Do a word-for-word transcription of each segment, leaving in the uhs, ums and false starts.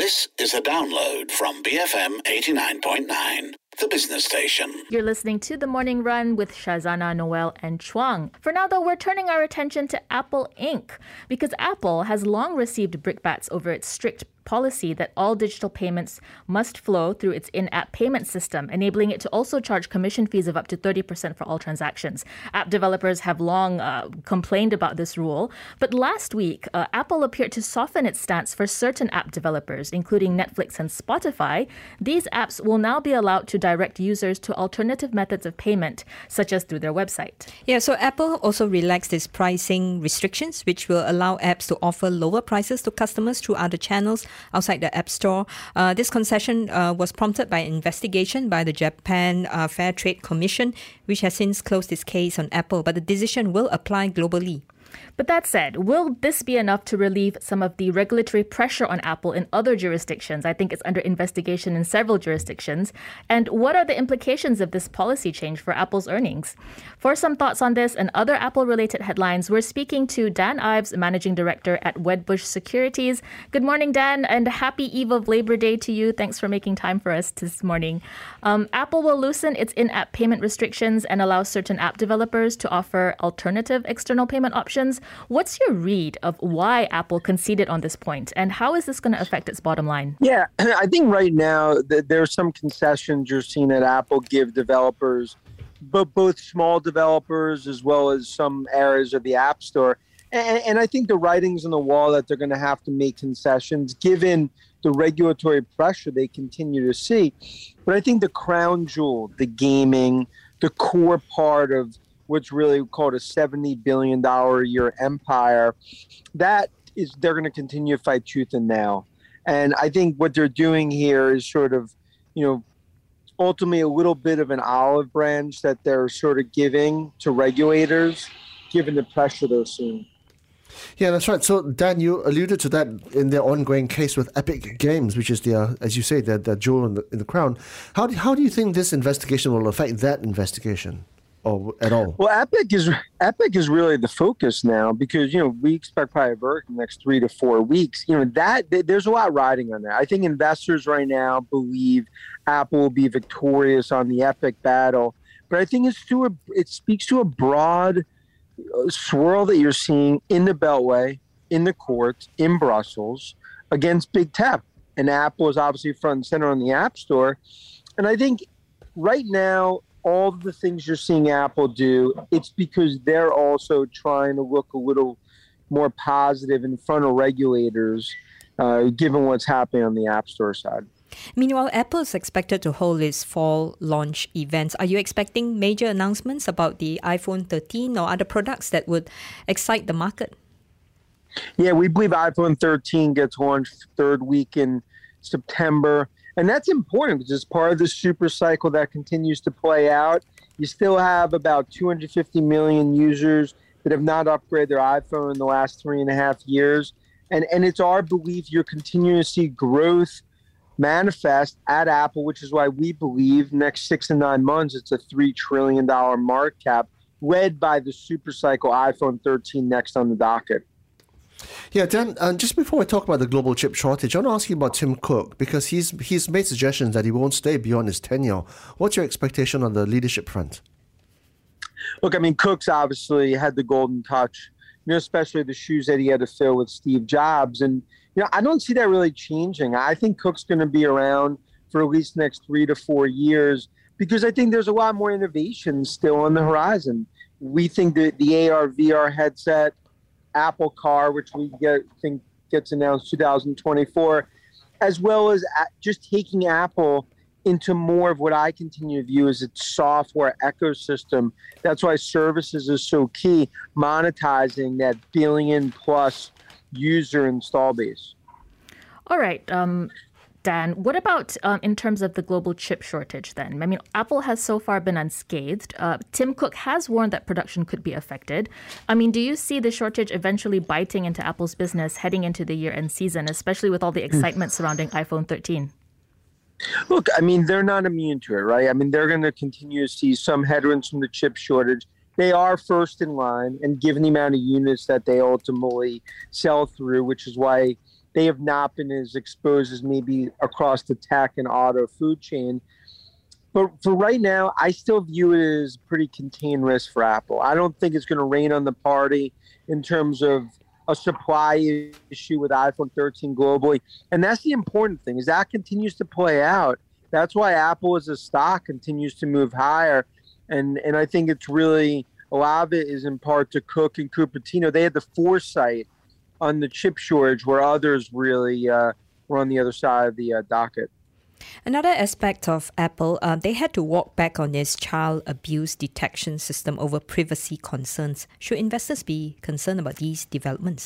This is a download from B F M eighty-nine point nine, the business station. You're listening to The Morning Run with Shazana, Noel, and Chuang. For now, though, we're turning our attention to Apple Incorporated because Apple has long received brickbats over its strict policy that all digital payments must flow through its in-app payment system, enabling it to also charge commission fees of up to thirty percent for all transactions. App developers have long uh, complained about this rule, but last week, uh, Apple appeared to soften its stance for certain app developers, including Netflix and Spotify. These apps will now be allowed to direct users to alternative methods of payment, such as through their website. Yeah, so Apple also relaxed its pricing restrictions, which will allow apps to offer lower prices to customers through other channels outside the App Store. Uh, this concession uh, was prompted by an investigation by the Japan uh, Fair Trade Commission, which has since closed its case on Apple, but the decision will apply globally. But that said, will this be enough to relieve some of the regulatory pressure on Apple in other jurisdictions? I think it's under investigation in several jurisdictions. And what are the implications of this policy change for Apple's earnings? For some thoughts on this and other Apple-related headlines, we're speaking to Dan Ives, Managing Director at Wedbush Securities. Good morning, Dan, and happy Eve of Labor Day to you. Thanks for making time for us this morning. Um, Apple will loosen its in-app payment restrictions and allow certain app developers to offer alternative external payment options. What's your read of why Apple conceded on this point, and how is this going to affect its bottom line? Yeah, I think right now th- there are some concessions you're seeing that Apple give developers, but both small developers as well as some areas of the App Store. And, and I think the writing's on the wall that they're going to have to make concessions given the regulatory pressure they continue to see. But I think the crown jewel, the gaming, the core part of what's really called a seventy billion dollars a year empire, that is, they're going to continue to fight tooth and nail. And I think what they're doing here is sort of, you know, ultimately a little bit of an olive branch that they're sort of giving to regulators, given the pressure they're seeing. Yeah, that's right. So, Dan, you alluded to that in their ongoing case with Epic Games, which is their, as you say, their, their jewel in the, in the crown. How do, how do you think this investigation will affect that investigation? Or at all? Well, Epic is Epic is really the focus now because, you know, we expect probably a verdict in the next three to four weeks. You know, that th- there's a lot riding on that. I think investors right now believe Apple will be victorious on the Epic battle, but I think it's to a, it speaks to a broad swirl that you're seeing in the Beltway, in the courts, in Brussels against big tech, and Apple is obviously front and center on the App Store. And I think right now, all of the things you're seeing Apple do, it's because they're also trying to look a little more positive in front of regulators, uh, given what's happening on the App Store side. Meanwhile, Apple is expected to hold its fall launch events. Are you expecting major announcements about the iPhone thirteen or other products that would excite the market? Yeah, we believe iPhone thirteen gets launched third week in September. And that's important because it's part of the super cycle that continues to play out. You still have about two hundred fifty million users that have not upgraded their iPhone in the last three and a half years. And, and it's our belief you're continuing to see growth manifest at Apple, which is why we believe next six to nine months, it's a three trillion dollars market cap led by the super cycle iPhone thirteen next on the docket. Yeah, Dan, uh, just before we talk about the global chip shortage, I want to ask you about Tim Cook because he's he's made suggestions that he won't stay beyond his tenure. What's your expectation on the leadership front? Look, I mean, Cook's obviously had the golden touch, you know, especially the shoes that he had to fill with Steve Jobs. And, you know, I don't see that really changing. I think Cook's going to be around for at least the next three to four years because I think there's a lot more innovation still on the horizon. We think that the A R, V R headset, Apple Car, which we get, think gets announced two thousand twenty-four, as well as just taking Apple into more of what I continue to view as its software ecosystem. That's why services is so key, monetizing that billion plus user install base. All right. Um, Dan, what about um, in terms of the global chip shortage then? I mean, Apple has so far been unscathed. Uh, Tim Cook has warned that production could be affected. I mean, do you see the shortage eventually biting into Apple's business heading into the year-end season, especially with all the excitement surrounding iPhone thirteen? Look, I mean, they're not immune to it, right? I mean, they're going to continue to see some headwinds from the chip shortage. They are first in line, and given the amount of units that they ultimately sell through, which is why they have not been as exposed as maybe across the tech and auto food chain. But for right now, I still view it as pretty contained risk for Apple. I don't think it's going to rain on the party in terms of a supply issue with iPhone thirteen globally. And that's the important thing, is that continues to play out. That's why Apple as a stock continues to move higher. And and I think it's really, a lot of it is in part to Cook and Cupertino. They had the foresight on the chip shortage where others really uh, were on the other side of the uh, docket. Another aspect of Apple, uh, they had to walk back on its child abuse detection system over privacy concerns. Should investors be concerned about these developments?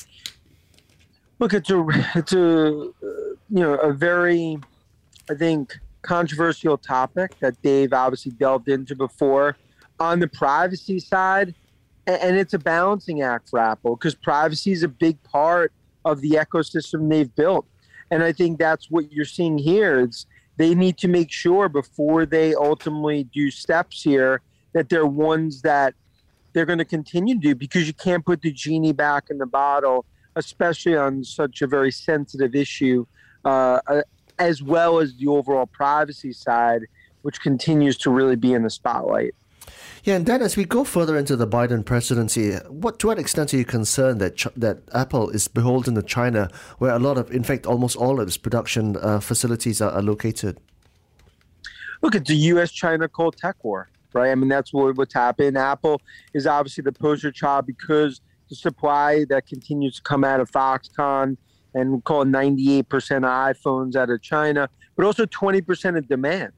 Look, it's a, it's a uh, you know, a very, I think, controversial topic that Dave obviously delved into before. On the privacy side, and it's a balancing act for Apple because privacy is a big part of the ecosystem they've built. And I think that's what you're seeing here. It's, they need to make sure before they ultimately do steps here that they're ones that they're going to continue to do, because you can't put the genie back in the bottle, especially on such a very sensitive issue, uh, as well as the overall privacy side, which continues to really be in the spotlight. Yeah, and then as we go further into the Biden presidency, what to what extent are you concerned that Ch- that Apple is beholden to China, where a lot of, in fact, almost all of its production uh, facilities are, are located? Look, it's a U S China cold tech war, right? I mean, that's what, what's happened. Apple is obviously the poster child because the supply that continues to come out of Foxconn, and we call it ninety-eight percent of iPhones out of China, but also twenty percent of demand.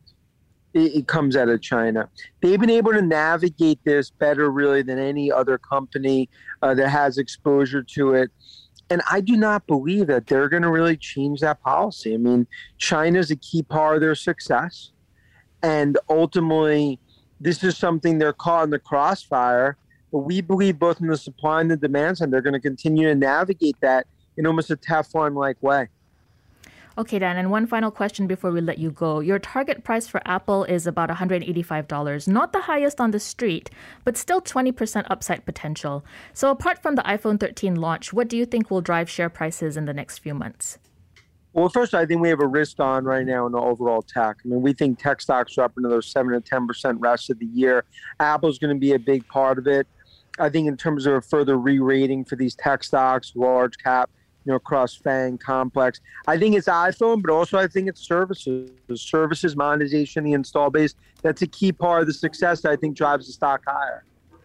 It comes out of China. They've been able to navigate this better, really, than any other company uh, that has exposure to it. And I do not believe that they're going to really change that policy. I mean, China is a key part of their success. And ultimately, this is something they're caught in the crossfire. But we believe both in the supply and the demand side, they're going to continue to navigate that in almost a Teflon-like way. Okay, Dan, and one final question before we let you go. Your target price for Apple is about one hundred eighty-five dollars. Not the highest on the street, but still twenty percent upside potential. So apart from the iPhone thirteen launch, what do you think will drive share prices in the next few months? Well, first, I think we have a risk on right now in the overall tech. I mean, we think tech stocks are up another seven to ten percent rest of the year. Apple's going to be a big part of it. I think in terms of a further re-rating for these tech stocks, large cap, you know, across FANG, Complex. I think it's iPhone, but also I think it's services. Services, monetization, the install base. That's a key part of the success that I think drives the stock higher.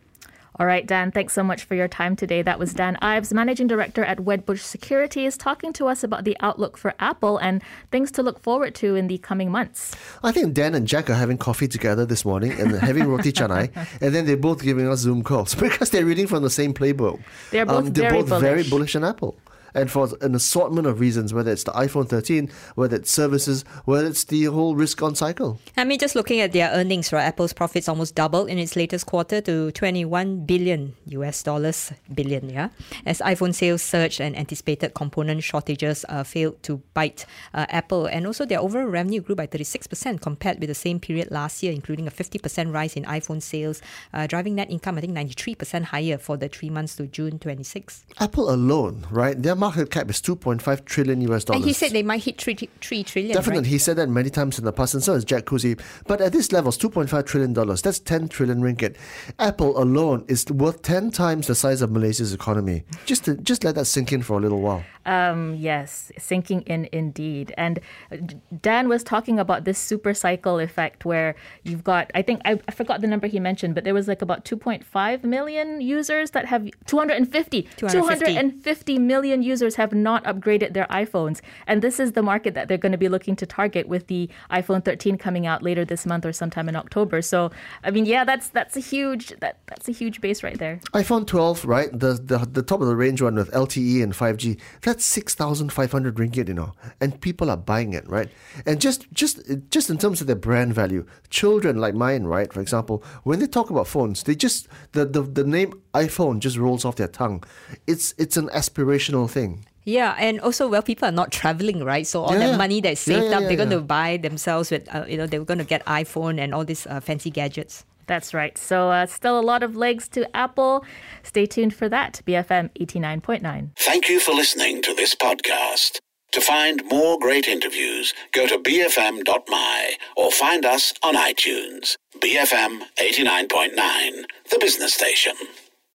All right, Dan, thanks so much for your time today. That was Dan Ives, Managing Director at Wedbush Securities, talking to us about the outlook for Apple and things to look forward to in the coming months. I think Dan and Jack are having coffee together this morning and having roti canai, and then they're both giving us Zoom calls because they're reading from the same playbook. They're both um, they're very both bullish. very bullish on Apple. And for an assortment of reasons, whether it's the iPhone thirteen, whether it's services, whether it's the whole risk-on cycle. I mean, just looking at their earnings, right? Apple's profits almost doubled in its latest quarter to twenty-one billion U S dollars, billion, yeah? As iPhone sales surged and anticipated component shortages uh, failed to bite uh, Apple. And also their overall revenue grew by thirty-six percent compared with the same period last year, including a fifty percent rise in iPhone sales, uh, driving net income, I think, ninety-three percent higher for the three months to June twenty-sixth. Apple alone, right? Their market cap is two point five trillion U S dollars. And he said they might hit three, three trillion. Definitely. Right? He said that many times in the past, and so has Jack Kusi. But at this level, it's two point five trillion dollars. That's ten trillion ringgit. Apple alone is worth ten times the size of Malaysia's economy. Just to, just let that sink in for a little while. Um, yes, sinking in indeed. And Dan was talking about this super cycle effect where you've got, I think, I, I forgot the number he mentioned, but there was like about two point five million users that have, two hundred fifty, two hundred fifty. two hundred fifty million users have not upgraded their iPhones. And this is the market that they're going to be looking to target with the iPhone thirteen coming out later this month or sometime in October. So, I mean, yeah, that's that's a huge, that that's a huge base right there. iPhone twelve, right? The, the, the top of the range one with L T E and five G. That's six thousand five hundred ringgit, you know, and people are buying it, right? And just just just in terms of their brand value, children like mine, right, for example, when they talk about phones, they just the, the, the name iPhone just rolls off their tongue. It's it's an aspirational thing. Yeah, and also, well, people are not traveling, right? So all Yeah, that yeah. money that's saved Yeah, yeah, up, yeah, they're going yeah. to buy themselves with, uh, you know, they're going to get iPhone and all these uh, fancy gadgets. That's right. So uh, still a lot of legs to Apple. Stay tuned for that. B F M eighty-nine point nine. Thank you for listening to this podcast. To find more great interviews, go to b f m dot m y or find us on iTunes. B F M eighty-nine point nine, the business station.